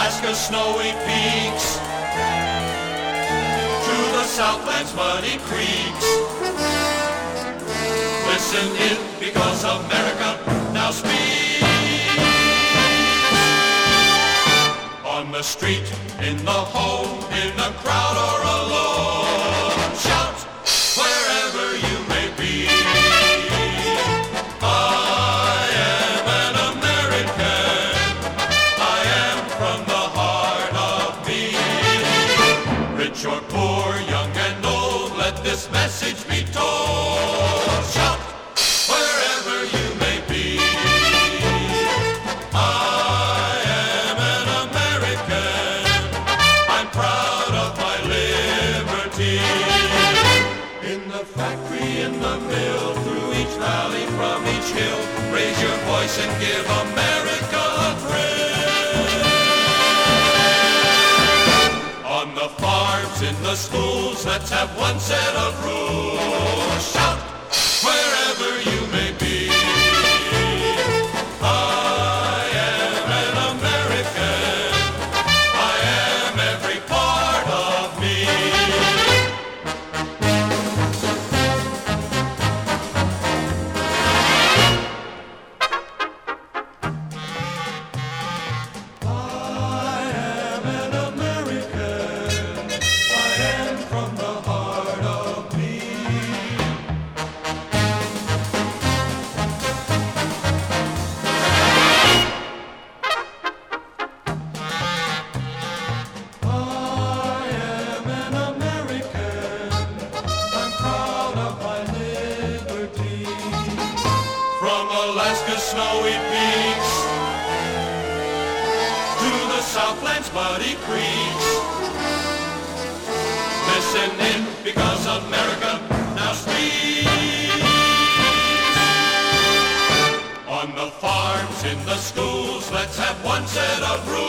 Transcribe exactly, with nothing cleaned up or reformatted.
Alaska's snowy peaks to the Southland's muddy creeks. Listen in, because America now speaks. On the street, in the home, in the crowd or alone, shout wherever you may be. I am an American. I am from the heart of me. Rich or poor, young and old, let this message be told. Shout wherever you may be. I am an American. I'm proud of my liberty. In the factory, in the mill, through each valley, from each hill, raise your voice and give America a thrill. On the farms, in the schools, let's have one set of rules. Shout wherever you may be. I am an American. I am every part of me. I am an American. I am from the heart of me. I am an American. I'm proud of my liberty. From Alaska's snowy peaks to the Southland's muddy creeks. Listen in, because America now speaks. On the farms, in the schools, let's have one set of rules.